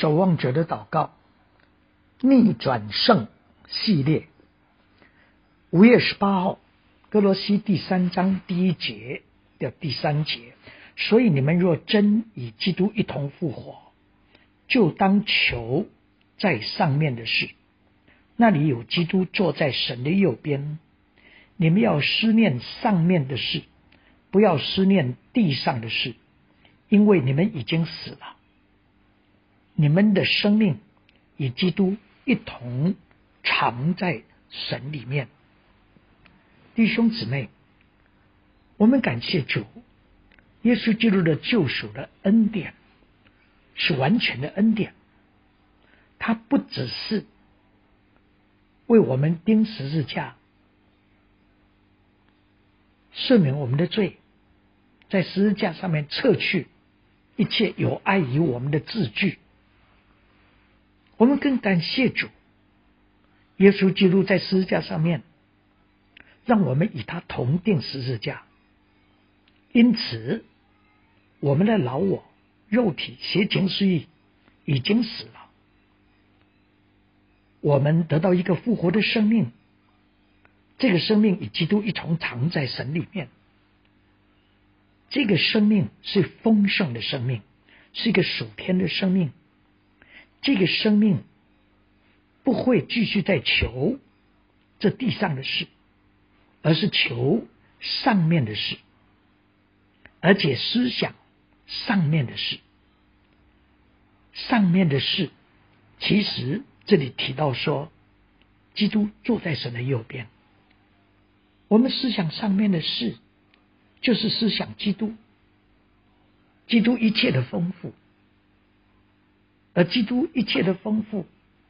守望者的祷告逆转胜系列，5月18号，哥罗西第3章第1节的第3节，所以你们若真与基督一同复活，就当求在上面的事，那里有基督坐在神的右边。你们要思念上面的事，不要思念地上的事，因为你们已经死了，你们的生命与基督一同藏在神里面。弟兄姊妹，我们感谢主，耶稣基督的救赎的恩典是完全的恩典，他不只是为我们钉十字架赦免我们的罪，在十字架上面撤去一切有碍于我们的字句。我们更感谢主，耶稣基督在十字架上面让我们与他同钉十字架，因此我们的老我肉体邪情私欲已经死了，我们得到一个复活的生命，这个生命与基督一同藏在神里面。这个生命是丰盛的生命，是一个属天的生命。这个生命不会继续在求这地上的事，而是求上面的事，而且思想上面的事。上面的事，其实这里提到说，基督坐在神的右边。我们思想上面的事，就是思想基督，基督一切的丰富，而基督一切的丰富，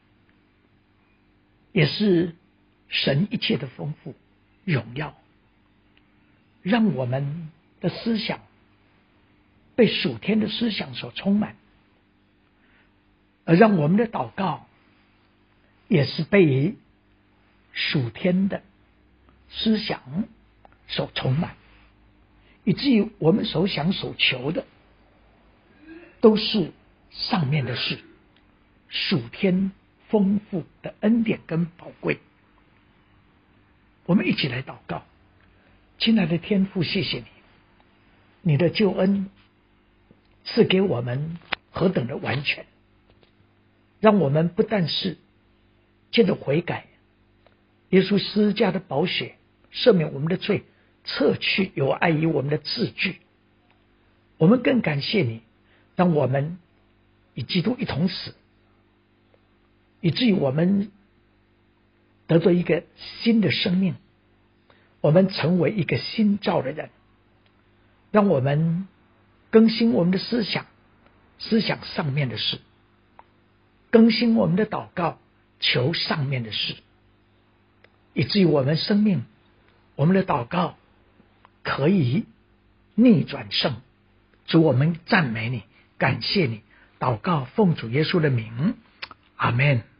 也是神一切的丰富荣耀，让我们的思想被属天的思想所充满，而让我们的祷告也是被属天的思想所充满，以至于我们所想所求的都是上面的事，属天丰富的恩典跟宝贵。我们一起来祷告。亲爱的天父，谢谢你，你的救恩赐给我们何等的完全，让我们不但是借着悔改，耶稣十字架的宝血赦免我们的罪，撤去有碍于我们的字句。我们更感谢你，让我们与基督一同死，以至于我们得到一个新的生命，我们成为一个新造的人。让我们更新我们的思想，思想上面的事，更新我们的祷告，求上面的事，以至于我们生命，我们的祷告可以逆转胜。主，我们赞美你，感谢你，祷告奉主耶稣的名，阿们。